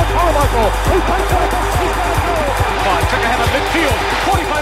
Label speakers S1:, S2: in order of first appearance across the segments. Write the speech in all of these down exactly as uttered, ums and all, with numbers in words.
S1: Carmichael, who takes it against He's got a goal. Five, check ahead of midfield, forty-five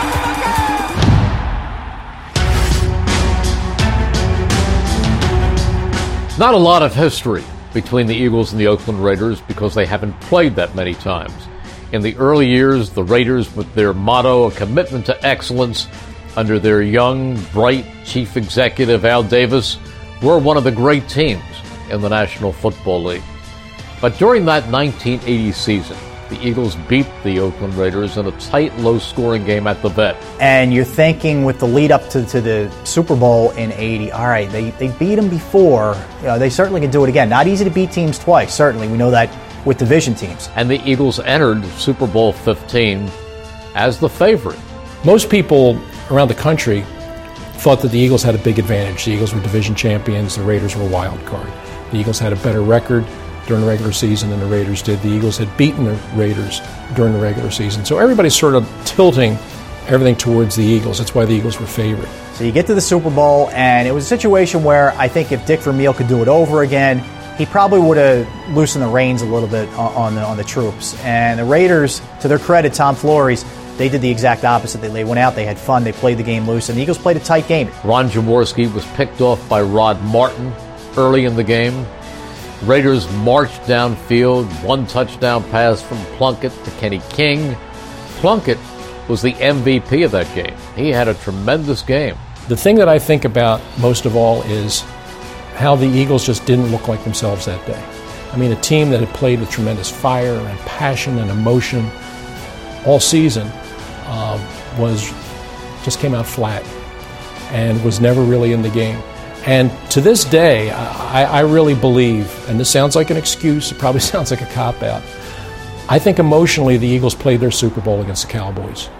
S2: yards. Not a lot of history between the Eagles and the Oakland Raiders because they haven't played that many times. In the early years, the Raiders, with their motto, a commitment to excellence, under their young, bright chief executive Al Davis, were one of the great teams in the National Football League. But during that nineteen eighty season, the Eagles beat the Oakland Raiders in a tight, low-scoring game at the Vet.
S3: And you're thinking with the lead-up to, to the Super Bowl in eighty, all right, they, they beat them before. You know, they certainly can do it again. Not easy to beat teams twice, certainly. We know that with division teams.
S2: And the Eagles entered Super Bowl fifteen as the favorite.
S4: Most people around the country thought that the Eagles had a big advantage. The Eagles were division champions. The Raiders were a wild card. The Eagles had a better record during the regular season than the Raiders did. The Eagles had beaten the Raiders during the regular season. So everybody's sort of tilting everything towards the Eagles. That's why the Eagles were favored.
S3: So you get to the Super Bowl, and it was a situation where I think if Dick Vermeil could do it over again, he probably would have loosened the reins a little bit on, on, the, on the troops. And the Raiders, to their credit, Tom Flores, they did the exact opposite. They went out, they had fun, they played the game loose, and the Eagles played a tight game.
S2: Ron Jaworski was picked off by Rod Martin early in the game. Raiders marched downfield, one touchdown pass from Plunkett to Kenny King. Plunkett was the M V P of that game. He had a tremendous game.
S4: The thing that I think about most of all is how the Eagles just didn't look like themselves that day. I mean, a team that had played with tremendous fire and passion and emotion all season uh, was just came out flat and was never really in the game. And to this day, I, I really believe, and this sounds like an excuse, it probably sounds like a cop-out, I think emotionally the Eagles played their Super Bowl against the Cowboys.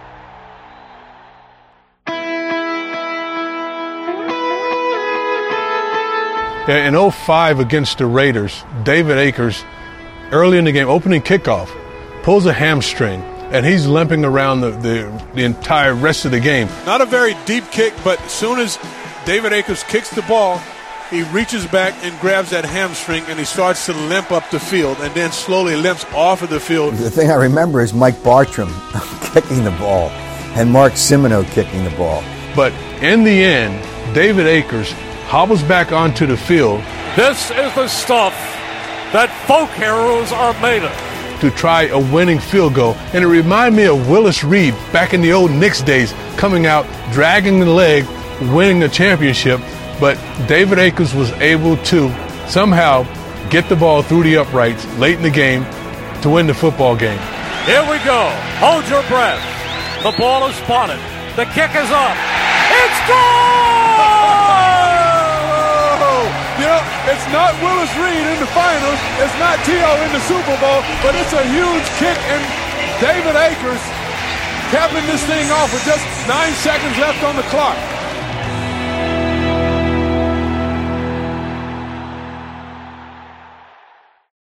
S5: In oh five against the Raiders, David Akers, early in the game, opening kickoff, pulls a hamstring, and he's limping around the, the, the entire rest of the game.
S6: Not a very deep kick, but as soon as David Akers kicks the ball, he reaches back and grabs that hamstring, and he starts to limp up the field, and then slowly limps off of the field.
S7: The thing I remember is Mike Bartram kicking the ball and Mark Simoneau kicking the ball.
S5: But in the end, David Akers hobbles back onto the field.
S1: This is the stuff that folk heroes are made of.
S5: To try a winning field goal. And it reminded me of Willis Reed back in the old Knicks days, coming out, dragging the leg, winning the championship. But David Akers was able to somehow get the ball through the uprights late in the game to win the football game.
S1: Here we go. Hold your breath. The ball is spotted. The kick is up. It's gone!
S6: You know, it's not Willis Reed in the finals, it's not T O in the Super Bowl, but it's a huge kick, and David Akers capping this thing off with just nine seconds left on the clock.